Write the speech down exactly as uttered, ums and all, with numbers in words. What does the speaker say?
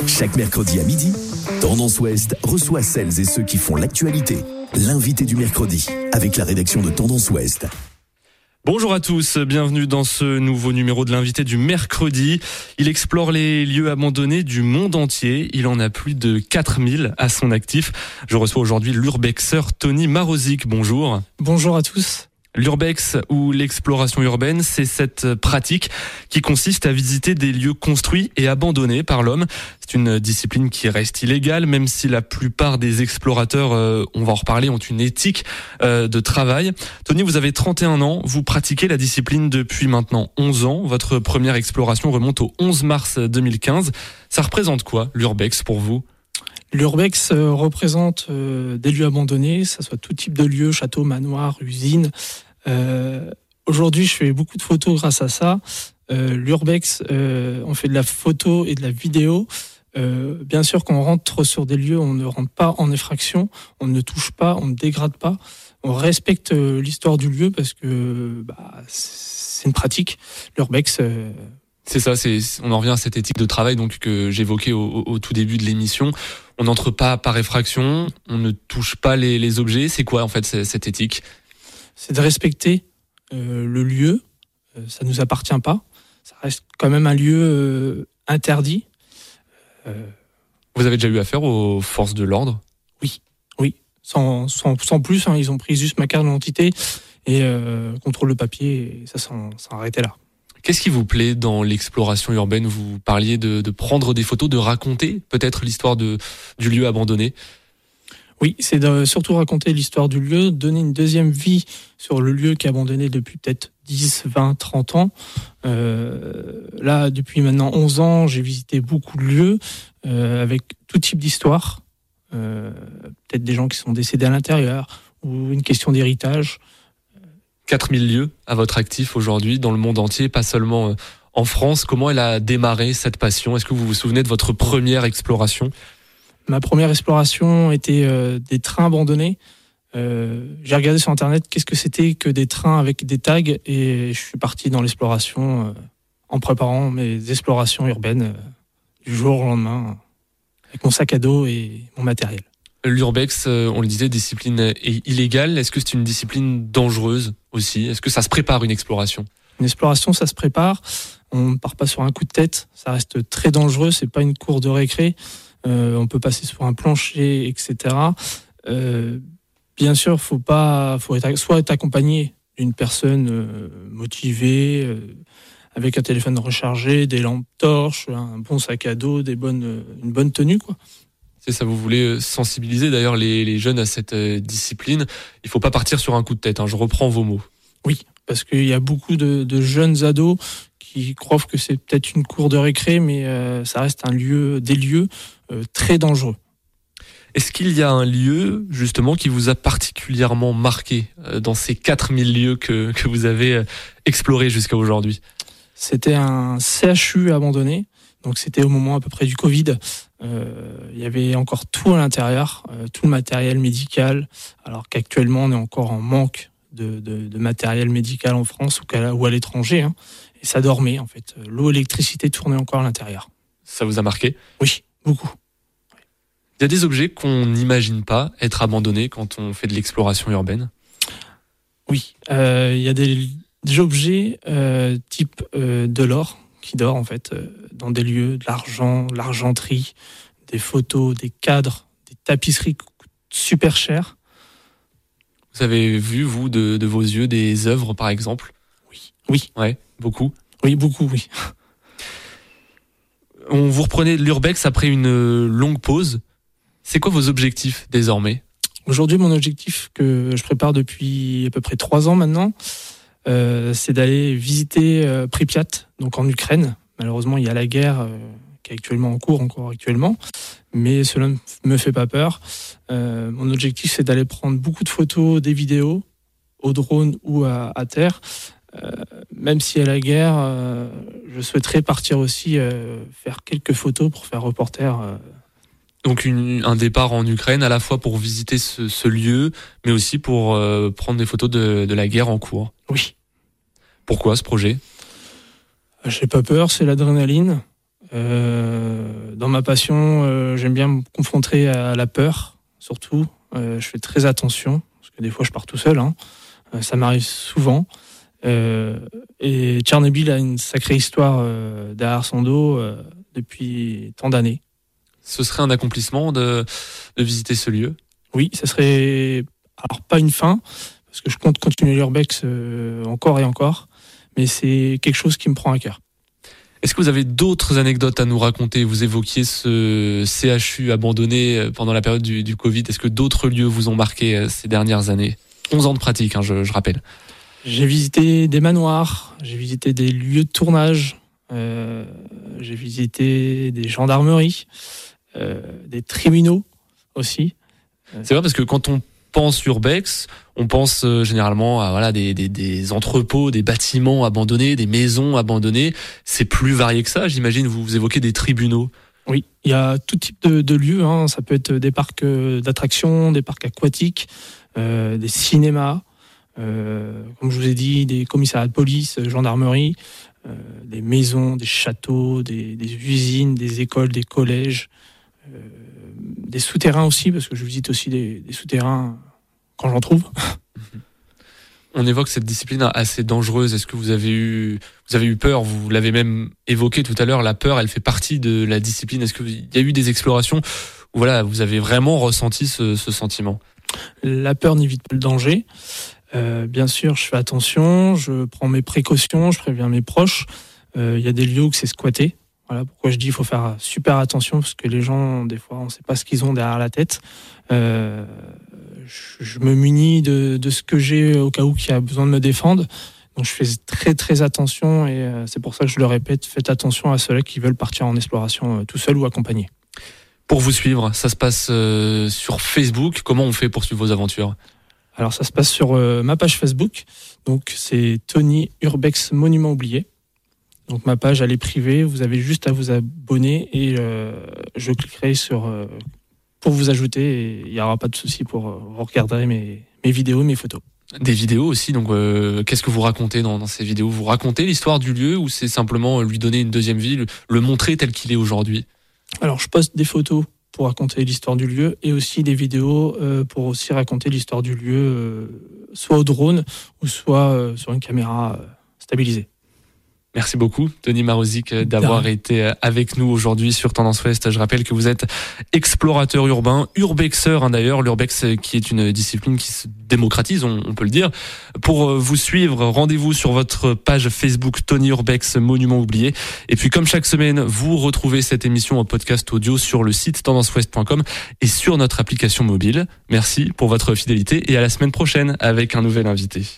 Chaque mercredi à midi, Tendance Ouest reçoit celles et ceux qui font l'actualité. L'invité du mercredi, avec la rédaction de Tendance Ouest. Bonjour à tous, bienvenue dans ce nouveau numéro de l'invité du mercredi. Il explore les lieux abandonnés du monde entier. Il en a plus de quatre mille à son actif. Je reçois aujourd'hui l'urbexeur Tony Marozic. Bonjour. Bonjour à tous. L'urbex ou l'exploration urbaine, c'est cette pratique qui consiste à visiter des lieux construits et abandonnés par l'homme. C'est une discipline qui reste illégale, même si la plupart des explorateurs, euh, on va en reparler, ont une éthique euh, de travail. Tony, vous avez trente et un ans, vous pratiquez la discipline depuis maintenant onze ans. Votre première exploration remonte au onze mars deux mille quinze. Ça représente quoi, l'urbex, pour vous ? L'urbex euh, représente euh, des lieux abandonnés, ça soit tout type de lieux, châteaux, manoirs, usines. Euh, aujourd'hui, je fais beaucoup de photos grâce à ça. Euh, l'urbex, euh, on fait de la photo et de la vidéo. Euh, bien sûr, quand on rentre sur des lieux, on ne rentre pas en effraction, on ne touche pas, on ne dégrade pas. On respecte euh, l'histoire du lieu parce que bah, c'est une pratique. L'urbex... Euh, C'est ça, c'est, on en revient à cette éthique de travail donc que j'évoquais au, au, au tout début de l'émission. On n'entre pas par effraction, on ne touche pas les, les objets. C'est quoi en fait cette éthique ? C'est de respecter euh, le lieu. Euh, ça nous appartient pas. Ça reste quand même un lieu euh, interdit. Euh... Vous avez déjà eu affaire aux forces de l'ordre ? Oui, oui, sans, sans, sans plus. Hein, ils ont pris juste ma carte d'identité et euh, contrôle le papier. Et ça s'en arrêtait là. Qu'est-ce qui vous plaît dans l'exploration urbaine ? Vous parliez de, de prendre des photos, de raconter peut-être l'histoire de, du lieu abandonné. Oui, c'est de surtout raconter l'histoire du lieu, donner une deuxième vie sur le lieu qui est abandonné depuis peut-être dix, vingt, trente ans. Euh, là, depuis maintenant onze ans, j'ai visité beaucoup de lieux euh, avec tout type d'histoire. Euh, peut-être des gens qui sont décédés à l'intérieur ou une question d'héritage. quatre mille lieux à votre actif aujourd'hui dans le monde entier, pas seulement en France. Comment elle a démarré cette passion ? Est-ce que vous vous souvenez de votre première exploration ? Ma première exploration était euh, des trains abandonnés. Euh, j'ai regardé sur Internet qu'est-ce que c'était que des trains avec des tags et je suis parti dans l'exploration euh, en préparant mes explorations urbaines euh, du jour au lendemain avec mon sac à dos et mon matériel. L'urbex, on le disait, discipline illégale. Est-ce que c'est une discipline dangereuse aussi ? Est-ce que ça se prépare une exploration ? Une exploration, ça se prépare. On ne part pas sur un coup de tête. Ça reste très dangereux. C'est pas une cour de récré. Euh, on peut passer sur un plancher, et cetera. Euh, bien sûr, faut pas, faut être, soit être accompagné d'une personne euh, motivée, euh, avec un téléphone rechargé, des lampes torches, un bon sac à dos, des bonnes, une bonne tenue, quoi. C'est ça, vous voulez sensibiliser d'ailleurs les, les jeunes à cette euh, discipline. Il faut pas partir sur un coup de tête, hein, je reprends vos mots. Oui, parce qu'il y a beaucoup de, de jeunes ados qui croient que c'est peut-être une cour de récré, mais euh, ça reste un lieu, des lieux euh, très dangereux. Est-ce qu'il y a un lieu, justement, qui vous a particulièrement marqué euh, dans ces quatre mille lieux que, que vous avez euh, explorés jusqu'à aujourd'hui ? C'était un C H U abandonné. Donc c'était au moment à peu près du Covid. Euh, il y avait encore tout à l'intérieur, euh, tout le matériel médical, alors qu'actuellement on est encore en manque de, de, de matériel médical en France ou, qu'à, ou à l'étranger. Hein. Et ça dormait en fait. L'eau, l'électricité tournait encore à l'intérieur. Ça vous a marqué ? Oui, beaucoup. Il y a des objets qu'on n'imagine pas être abandonnés quand on fait de l'exploration urbaine ? Oui, euh, il y a des, des objets euh, type euh, de l'or qui dort en fait euh, dans des lieux, de l'argent, de l'argenterie, des photos, des cadres, des tapisseries qui coûtent super cher. Vous avez vu, vous, de, de vos yeux, des œuvres par exemple ? Oui. Oui. Ouais, beaucoup ? Oui, beaucoup, oui. On vous reprenait de l'urbex après une longue pause. C'est quoi vos objectifs désormais ? Aujourd'hui, mon objectif que je prépare depuis à peu près trois ans maintenant, euh, c'est d'aller visiter euh, Pripyat, donc en Ukraine. Malheureusement, il y a la guerre euh, qui est actuellement en cours, encore actuellement, mais cela ne me fait pas peur. Euh, mon objectif, c'est d'aller prendre beaucoup de photos, des vidéos, au drone ou à, à terre. Euh, même s'il y a la guerre, euh, je souhaiterais partir aussi euh, faire quelques photos pour faire reporter. Euh, Donc une, un départ en Ukraine à la fois pour visiter ce, ce lieu, mais aussi pour euh, prendre des photos de, de la guerre en cours. Oui. Pourquoi ce projet ? J'ai pas peur, c'est l'adrénaline. Euh, dans ma passion, euh, j'aime bien me confronter à la peur, surtout. Euh, je fais très attention, parce que des fois je pars tout seul, hein. Euh, ça m'arrive souvent. Euh, et Tchernobyl a une sacrée histoire euh, derrière son dos euh, depuis tant d'années. Ce serait un accomplissement de, de visiter ce lieu? Oui, ça serait alors pas une fin, parce que je compte continuer l'Urbex euh, encore et encore, mais c'est quelque chose qui me prend à cœur. Est-ce que vous avez d'autres anecdotes à nous raconter? Vous évoquiez ce C H U abandonné pendant la période du, du Covid. Est-ce que d'autres lieux vous ont marqué ces dernières années? onze ans de pratique, hein, je, je rappelle. J'ai visité des manoirs, j'ai visité des lieux de tournage, euh, j'ai visité des gendarmeries, euh, des tribunaux aussi. C'est vrai, parce que quand on pense Urbex, on pense euh, généralement à voilà des, des, des entrepôts, des bâtiments abandonnés, des maisons abandonnées. C'est plus varié que ça, j'imagine. Vous, vous évoquez des tribunaux. Oui, il y a tout type de, de lieux, hein. Ça peut être des parcs d'attractions, des parcs aquatiques, euh, des cinémas, euh, comme je vous ai dit, des commissariats de police, gendarmerie, euh, des maisons, des châteaux, des, des usines, des écoles, des collèges, euh, des souterrains aussi, parce que je visite aussi des, des souterrains quand j'en trouve. On évoque cette discipline assez dangereuse. Est-ce que vous avez eu, vous avez eu peur? Vous l'avez même évoqué tout à l'heure. La peur, elle fait partie de la discipline. Est-ce qu'il y a eu des explorations où voilà, vous avez vraiment ressenti ce, ce sentiment? La peur n'évite pas le danger. Euh, bien sûr, je fais attention, je prends mes précautions, je préviens mes proches. Euh, il y a des lieux où c'est squatté. Voilà pourquoi je dis qu'il faut faire super attention, parce que les gens, des fois, on ne sait pas ce qu'ils ont derrière la tête. Euh, je, je me munis de, de ce que j'ai au cas où il y a besoin de me défendre. Donc je fais très très attention, et c'est pour ça que je le répète, faites attention à ceux-là qui veulent partir en exploration tout seul ou accompagnés. Pour vous suivre, ça se passe euh, sur Facebook. Comment on fait pour suivre vos aventures? Alors ça se passe sur euh, ma page Facebook. Donc c'est Tony Urbex Monument Oublié. Donc ma page, elle est privée. Vous avez juste à vous abonner et euh, je cliquerai sur euh, pour vous ajouter, et il n'y aura pas de souci pour euh, vous regarder mes, mes vidéos, mes photos. Des vidéos aussi. Donc euh, qu'est-ce que vous racontez dans, dans ces vidéos? Vous racontez l'histoire du lieu, ou c'est simplement lui donner une deuxième vie, le, le montrer tel qu'il est aujourd'hui? Alors je poste des photos pour raconter l'histoire du lieu, et aussi des vidéos euh, pour aussi raconter l'histoire du lieu, euh, soit au drone ou soit euh, sur une caméra euh, stabilisée. Merci beaucoup, Tony Marozic, d'avoir été avec nous aujourd'hui sur Tendance Ouest. Je rappelle que vous êtes explorateur urbain, urbexeur hein, d'ailleurs, l'urbex qui est une discipline qui se démocratise, on, on peut le dire. Pour vous suivre, rendez-vous sur votre page Facebook Tony Urbex Monument Oublié. Et puis comme chaque semaine, vous retrouvez cette émission en podcast audio sur le site tendance ouest point com et sur notre application mobile. Merci pour votre fidélité et à la semaine prochaine avec un nouvel invité.